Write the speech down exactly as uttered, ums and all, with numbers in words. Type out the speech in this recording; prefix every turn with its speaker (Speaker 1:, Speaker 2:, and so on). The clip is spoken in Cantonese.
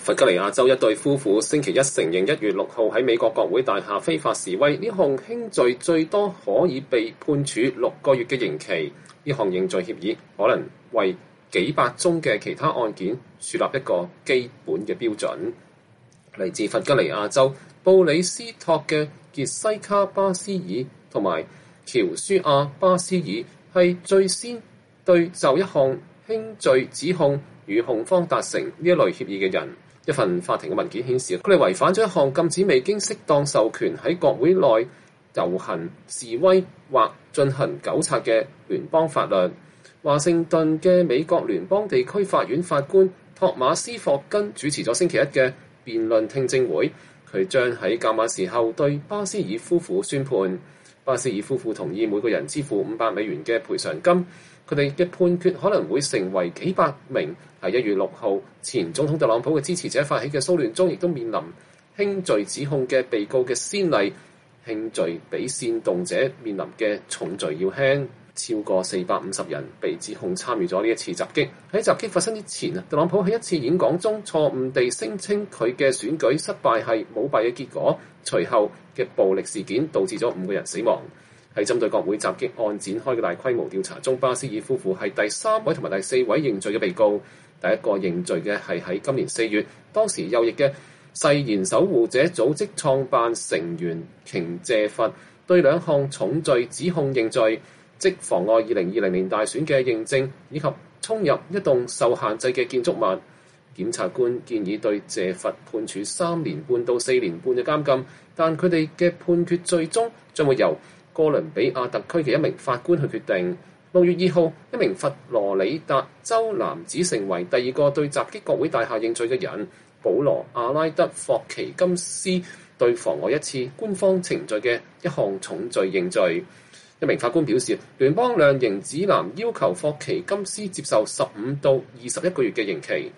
Speaker 1: 弗吉尼亞州一對夫婦星期一承認一月六號喺美國國會大廈非法示威，呢項輕罪最多可以被判處六個月嘅刑期。呢項認罪協議可能為幾百宗嘅其他案件樹立一個基本嘅標準。嚟自弗吉尼亞州布里斯托嘅傑西卡巴斯爾同埋喬舒亞巴斯爾係最先對就一項輕罪指控與控方達成呢一類協議嘅人。一份法庭嘅文件顯示，佢哋違反咗一項禁止未經適當授權喺國會內遊行示威或進行糾察嘅聯邦法律。華盛頓嘅美國聯邦地區法院法官托馬斯霍根主持咗星期一嘅辯論聽證會，佢將喺較晚時候對巴斯爾夫婦宣判。巴斯爾夫婦同意每個人支付五百美元嘅賠償金。佢哋嘅判決可能會成為幾百名喺一月六號前總統特朗普嘅支持者發起嘅騷亂中，亦都面臨輕罪指控嘅被告嘅先例。輕罪比煽動者面臨嘅重罪要輕。超過四百五十人被指控參與咗呢一次襲擊。喺襲擊發生之前，特朗普喺一次演講中錯誤地聲稱佢嘅選舉失敗係舞弊嘅結果。隨後嘅暴力事件導致咗五個人死亡。喺針對國會襲擊案展開嘅大規模調查中，巴斯爾夫婦係第三位同埋第四位認罪嘅被告。第一個認罪嘅係喺今年四月，當時右翼嘅誓言守護者組織創辦成員瓊謝佛對兩項重罪指控認罪，即妨礙二零二零年大選嘅認證以及衝入一棟受限制嘅建築物。檢察官建議對謝佛判處三年半到四年半嘅監禁，但佢哋嘅判決最終將會由哥倫比亞特區嘅一名法官去決定。六月二號，一名佛羅里達州男子成為第二個對襲擊國會大廈認罪嘅人。保羅阿拉德霍奇金斯對妨礙一次官方程序嘅一項重罪認罪。一名法官表示，聯邦量刑指南要求霍奇金斯接受十五到二十一個月嘅刑期。